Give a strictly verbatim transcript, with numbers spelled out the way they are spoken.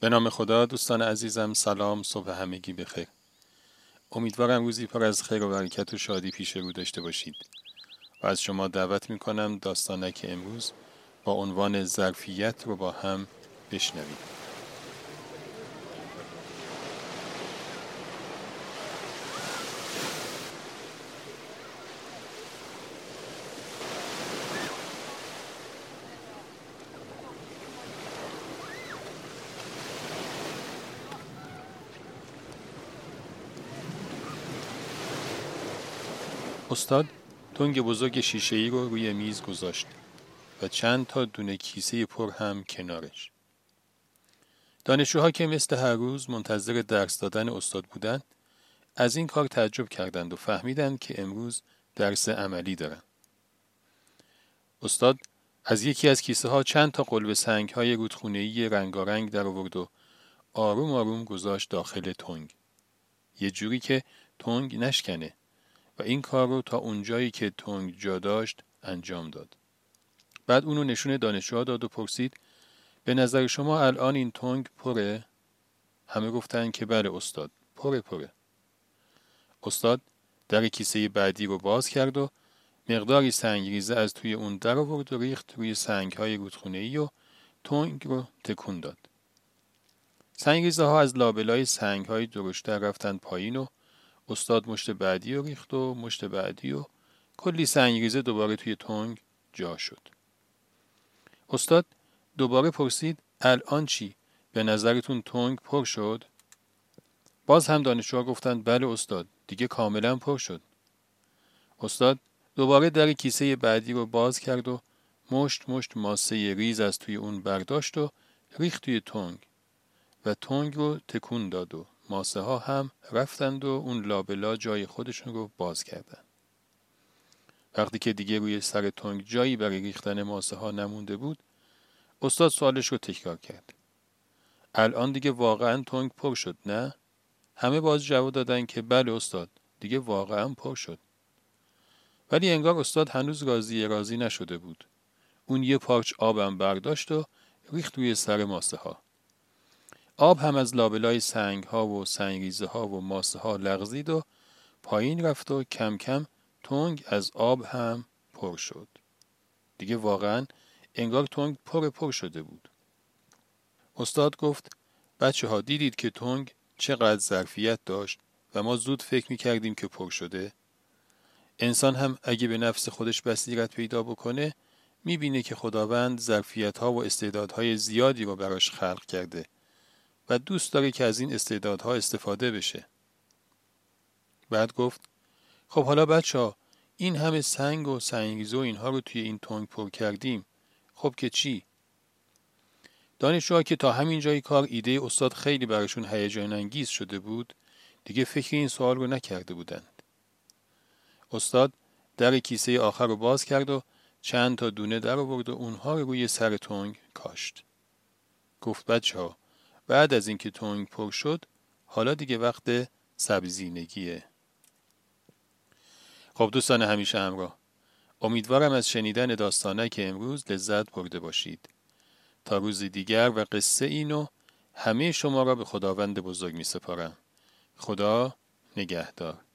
به نام خدا. دوستان عزیزم، سلام، صبح همگی بخیر. امیدوارم روزی پر از خیر و برکت و شادی پیش رو داشته باشید و از شما دعوت میکنم داستانک امروز با عنوان ظرفیت رو با هم بشنویم. استاد تنگ بزرگ شیشه‌ای رو روی میز گذاشت و چند تا دونه کیسه پر هم کنارش. دانشجوها که مثل هر روز منتظر درس دادن استاد بودن، از این کار تعجب کردند و فهمیدند که امروز درس عملی دارن. استاد از یکی از کیسه ها چند تا قلب سنگ های رودخونه‌ای رنگارنگ در آورد و آروم آروم گذاشت داخل تنگ. یه جوری که تنگ نشکنه و این کار رو تا اونجایی که تنگ جا داشت انجام داد. بعد اونو نشون دانشجوها داد و پرسید به نظر شما الان این تنگ پره؟ همه گفتن که بله استاد، پره پره. استاد در کیسه بعدی رو باز کرد و مقداری سنگریزه از توی اون در آورد و ریخت روی سنگ‌های رودخونه‌ای و تنگ رو تکون داد. سنگریزه ها از لابلای سنگ‌های درشتر رفتن پایین و استاد مشت بعدی رو ریخت و مشت بعدی و کلی سنگریزه دوباره توی تنگ جا شد. استاد دوباره پرسید الان چی؟ به نظرتون تنگ پر شد؟ باز هم دانشجوها گفتند بله استاد، دیگه کاملا پر شد. استاد دوباره در کیسه بعدی رو باز کرد و مشت مشت ماسه ریز از توی اون برداشت و ریخت توی تنگ و تنگ رو تکون داد و ماسه ها هم رفتند و اون لابلا جای خودشون رو باز کردند. وقتی که دیگه روی سر تنگ جایی برای ریختن ماسه ها نمونده بود، استاد سوالش رو تکرار کرد. الان دیگه واقعا تنگ پر شد نه؟ همه باز جواب دادن که بله استاد، دیگه واقعا پر شد. ولی انگار استاد هنوز راضی راضی نشده بود. اون یه پارچ آبم برداشت و ریخت روی سر ماسه ها. آب هم از لابلای سنگ ها و سنگریزه ها و ماسه ها لغزید و پایین رفت و کم کم تنگ از آب هم پر شد. دیگه واقعا انگار تنگ پر پر شده بود. استاد گفت بچه ها دیدید که تنگ چقدر ظرفیت داشت و ما زود فکر می کردیم که پر شده؟ انسان هم اگه به نفس خودش بصیرت پیدا بکنه می بینه که خداوند ظرفیت ها و استعدادهای زیادی رو براش خلق کرده و دوست داره که از این استعدادها استفاده بشه. بعد گفت خب حالا بچه ها این همه سنگ و سنگریزه و اینها رو توی این تنگ پر کردیم، خب که چی؟ دانشجوها که تا همین جای کار ایده استاد خیلی براشون هیجان انگیز شده بود، دیگه فکر این سوال رو نکرده بودند. استاد در کیسه آخر رو باز کرد و چند تا دونه در آورد و اونها رو روی سر تنگ کاشت. گفت بچه ها بعد از اینکه تنگ پر شد حالا دیگه وقت سبزینگیه. خب دوستان همیشه همراه، امیدوارم از شنیدن داستانک امروز لذت برده باشید. تا روز دیگر و قصه اینو همه شما را به خداوند بزرگ می سپارم. خدا نگهدار.